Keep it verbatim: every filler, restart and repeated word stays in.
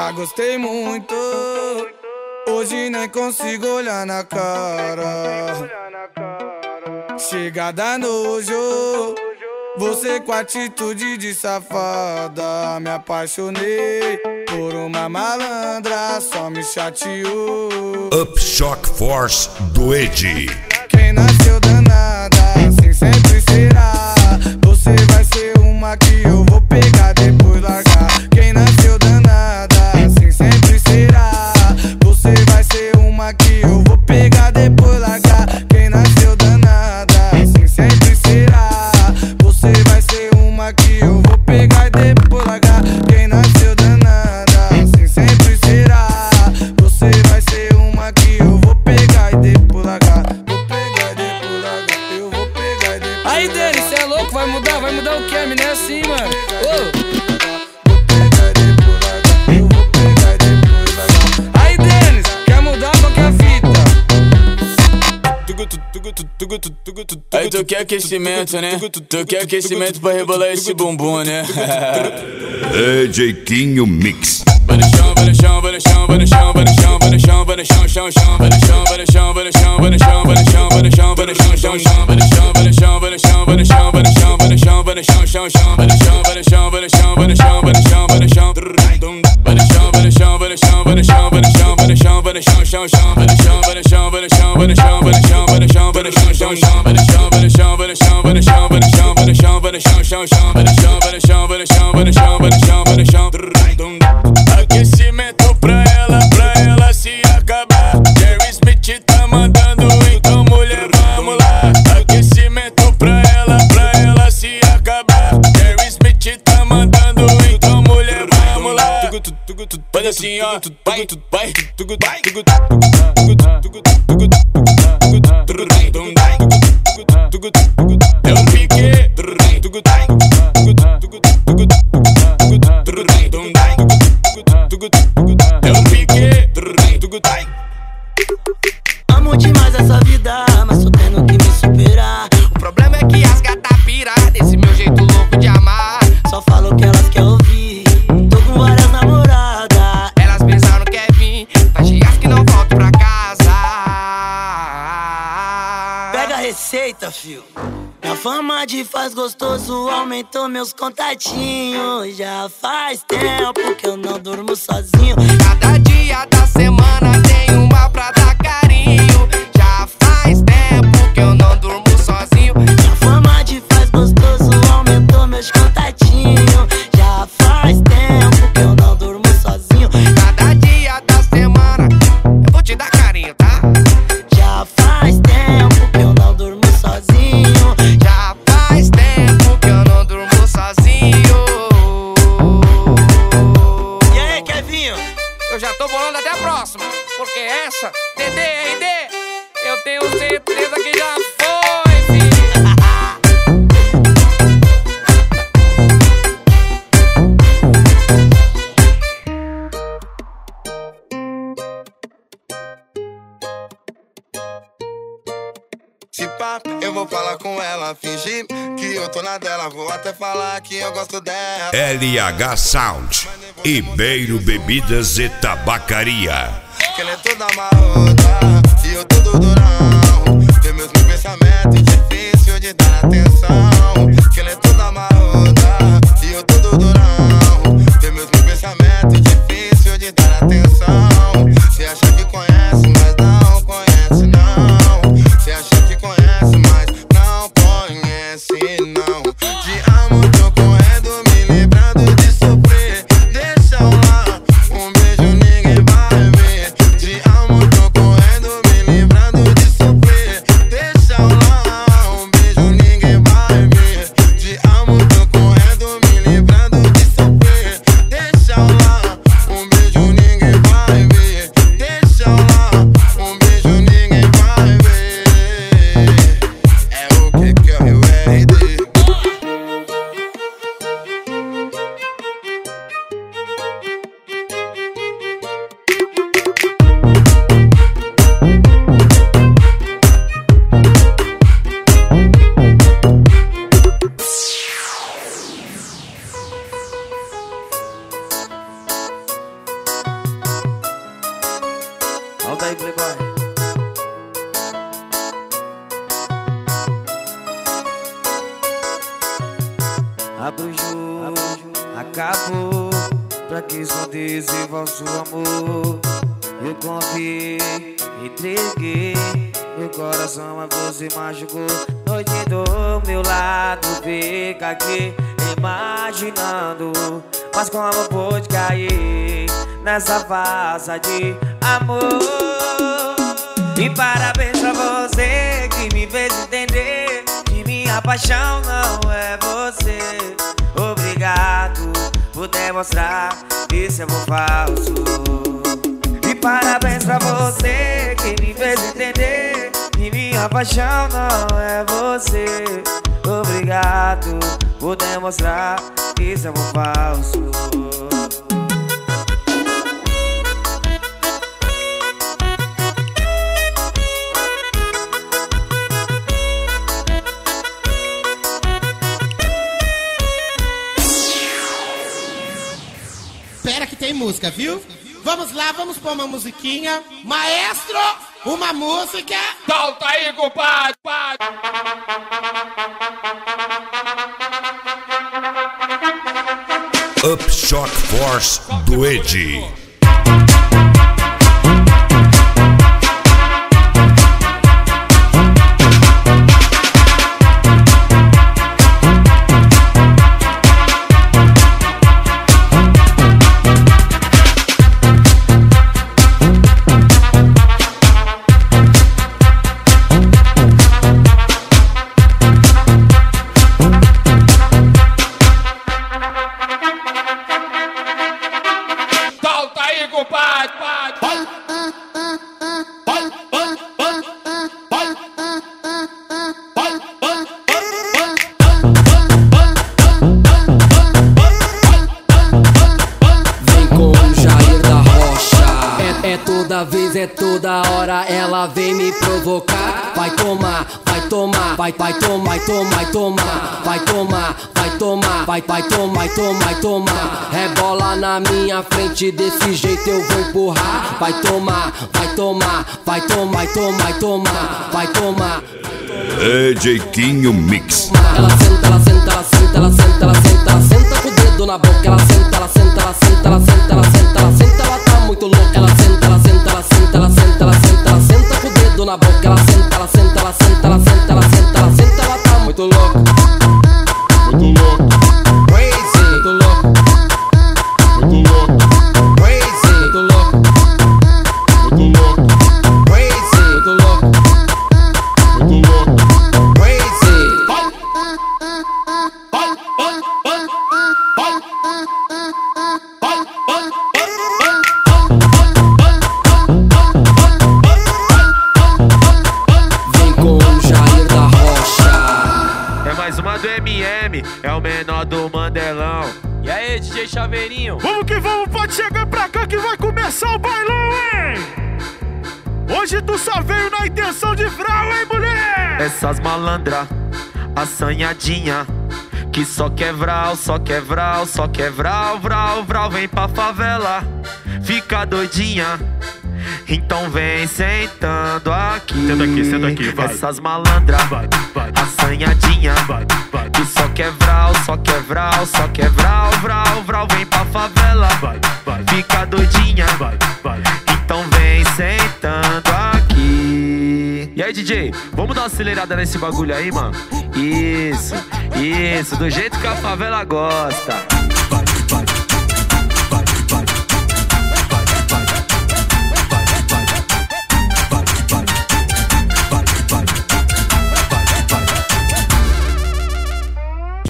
Já gostei muito, hoje nem consigo olhar na cara. Chega da nojo, você com atitude de safada. Me apaixonei por uma malandra, só me chateou. Upshock Force do Ed. Quem nasceu danada, assim sempre será. Você vai ser uma que eu vou pegar, depois largar. Quem nasceu danada, assim sempre será. Você vai ser uma que eu vou pegar, depois largar. Quem nasceu danada, assim sempre será. Você vai ser uma que eu vou pegar e depois largar. Quem nasceu danada, assim sempre será. Você vai ser uma que eu vou pegar e depois largar. Vou pegar e depois largar, eu vou pegar e depois largar. Aí, Denis, cê é louco? Vai mudar? Vai mudar o que? A mina é assim, mano. Ô! Aí tu quer aquecimento, né? Tu quer aquecimento pra rebolar esse bumbum, né? D J Quinho Mix. Vai no chão, vai no chão, vai no chão, vai no chão, vai no chão, vai no chão, vai no chão, chão, chão, vai no chão, vai no chão, vai no chão, vai no chão, vai no chão, vai no chão, vai no chão, chão, chão, vai no chão, vai no chão, vai no chão, vai no chão, vai no chão, vai no chão, vai no chão, chão, chão, vai no chão, vai no chão, vai no chão, vai no chão, vai no chão, vai no chão, vai no chão, vai no chão, vai no chão, vai no chão, vai no chão, vai no chão, vai no chão, chão, chão, vai no chão, vai no chão, vai no chão, vai no chão, vai no chão, vai no chão, vai no chão, chão, chão, vai no chão, vai no chão, vai no chão, vai no chão, vai no chão, vai no chão, vai no chão, chão, chão, vai no chão, vai no chão, vai no chão, vai no chão, vai no chão, vai no chão, aquecimento pra ela, pra ela se acabar. Jerry Smith tá mandando, então mulher, vamos lá. Aquecimento pra ela, pra ela se acabar. Jerry Smith tá mandando, então mulher, vamos lá. Faz assim, ó, vai, vai, é o pique. É o pique. Amo demais essa vida, mas tô tendo que me superar. O problema é que as gatas pira desse meu jeito louco de amar. Só falo o que elas querem ouvir. Tô com várias namoradas. Elas pensaram que é vir, faz dias que não volto pra casa. Pega a receita, fio. Minha fama de faz gostoso aumentou meus contatinhos. Já faz tempo que eu não durmo sozinho. Cada dia da semana tem uma pra dar carinho. Já faz tempo que eu não durmo sozinho. Minha fama de faz gostoso aumentou meus contatinhos. Já faz tempo que eu não durmo sozinho. Cada dia da semana eu vou te dar carinho, tá? Já faz tempo que eu não durmo sozinho. Já faz tempo que eu não durmo sozinho. E aí, Kevinho? Eu já tô bolando até a próxima, porque essa, D D R D, eu tenho certeza que já foi, filho. Se pá, eu vou falar com ela, fingir que eu tô na dela. Vou até falar que eu gosto dela. L H Sound, Ibeiro Bebidas e Tabacaria. Que ela é toda marota e eu todo durão. Tem meus meus pensamentos, difícil de dar atenção. Que ela é toda marota e eu todo durão. Tem meus meus pensamentos, difícil de dar atenção. Cê acha que conhece, mas não conhece não. Cê acha que conhece, mas não conhece não. De amor tô correndo, me lembrando de sofrer. Deixa eu lá, um beijo ninguém vai ver. De amor tô correndo, me lembrando de sofrer. que esconde esse falso amor. Eu confiei, entreguei meu coração, mas você machucou. Noite do meu lado, fica aqui imaginando. Mas como pôde cair nessa farsa de amor? E parabéns pra você que me fez entender que minha paixão não é você. Obrigado por demonstrar que esse amor falso. E parabéns pra você que me fez entender que minha paixão não é você. Obrigado por demonstrar que esse amor falso. Espera que tem música, viu? Vamos lá, vamos pôr uma musiquinha. Maestro, uma música. Solta aí, compadre. Upshock Force do Ed. É toda hora ela vem me provocar. Vai tomar, vai tomar, vai, vai tomar, vai tomar, vai tomar, vai tomar, vai tomar, vai, vai tomar, vai tomar, vai tomar. Rebola na minha frente, desse jeito eu vou empurrar. Vai tomar, vai tomar, vai tomar, vai tomar, vai tomar, vai tomar. D J Quinho Mix. Ela senta, ela senta, ela senta, ela senta, ela senta, ela senta com o dedo na boca. Ela senta, ela senta, ela senta, ela senta, ela senta, ela senta, ela tá muito louca. Ela senta, ela senta, ela senta, ela senta, ela senta, ela senta com o dedo na boca. Ela senta, ela senta, ela senta, ela senta, ela senta, ela senta, ela tá muito louca. Muito louco. Crazy. Muito louco. Muito louco. Crazy. Muito louco. Muito louco. Crazy. Muito louco. Muito louco. Crazy. Do M M, é o menor do Mandelão. E aí, D J Chaveirinho? Vamos que vamos, pode chegar pra cá que vai começar o bailão, hein? Hoje tu só veio na intenção de vral, hein, mulher? Essas malandra, assanhadinha, que só quer vral, só quer vral, só quer vral, vral, vral. Vem pra favela, fica doidinha, então vem sentando aqui. Senta aqui, senta aqui, vai. Essas malandra, vai, vai, assanhadinha, vai, vai, que só quer vral, só quer vral, só quer vral, vral, vral. Vem pra favela, vai, vai, fica doidinha, vai, vai, então vem sentando aqui. E aí, D J, vamos dar uma acelerada nesse bagulho aí, mano? Isso, isso, do jeito que a favela gosta.